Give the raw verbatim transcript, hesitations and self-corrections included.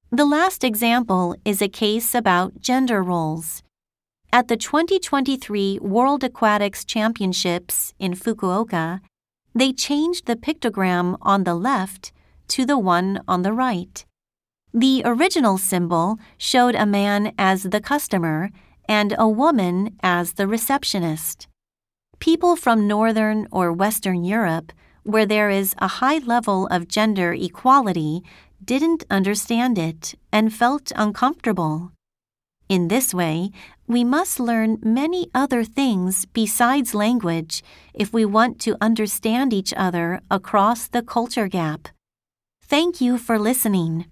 The last example is a case about gender roles. At the twenty twenty-three World Aquatics Championships in Fukuoka, they changed the pictogram on the left to the one on the right. The original symbol showed a man as the customer and a woman as the receptionist. People from Northern or Western Europe, where there is a high level of gender equality, didn't understand it and felt uncomfortable. In this way, we must learn many other things besides language if we want to understand each other across the culture gap. Thank you for listening.